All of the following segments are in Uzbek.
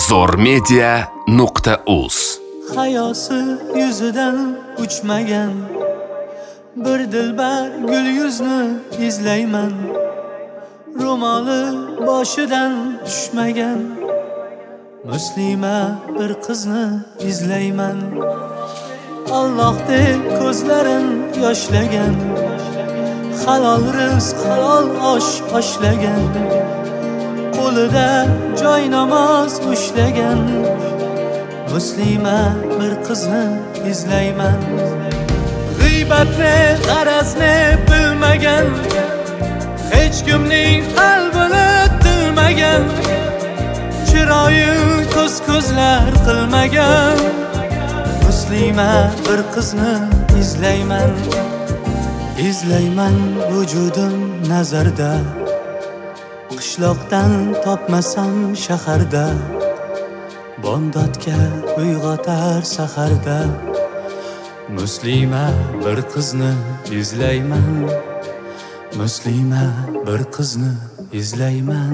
zo'rmedia.uz Hayosi yuzidan uchmagan bir dilbar gul yuzni izlayman. Ro'moli boshidan tushmagan muslima bir qizni izlayman. Allohdek ko'zlarin yoshlagan, halol rizq, halol osh oshlagan, qo'lida joy namoz ushlagan muslima bir qizni izlayman. G'iybatni, g'arazni bilmagan, hech kimning qalbini tilmagan, chiroyi ko'zlar qilmagan muslima bir qizni izlayman. Izlayman vujudim nazarda, qishloqdan topmasam shaharda, bomdodga uyg'otar saharda muslima bir qizni izlayman. Muslima bir qizni izlayman.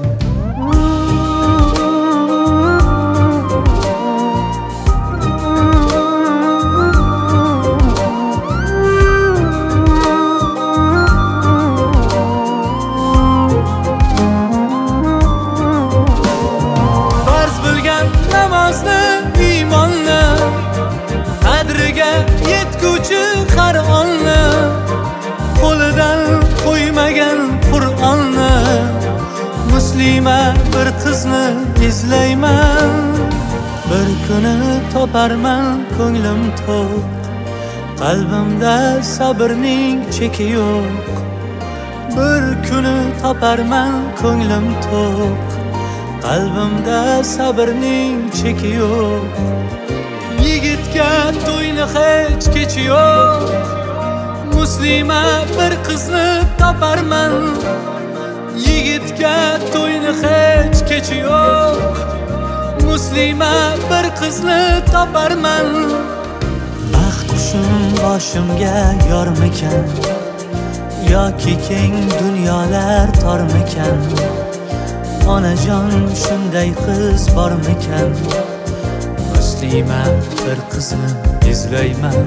Qadriga yetguvchi har onni, qo'lidan qo'ymagan Qur'onni muslima bir qizni izlayman. Bir kuni toparman ko'nglim to'q, qalbimda sabrning cheki yo'q. Bir kuni toparman ko'nglim to'q, qalbimda sabrning cheki yo'q. Yigitga to'yni hech kechi yo'q, muslima bir qizni toparman. Yigitga to'yni hech kechi yo'q, muslima bir qizni toparman. Baxt qushim boshimga yormikan, yoki keng dunyolar tormikan? Onajon shunday qiz bormikan? Muslima bir qizni izlayman.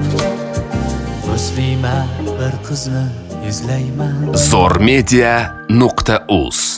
Muslima bir qizni izlayman. zo'rmedia.uz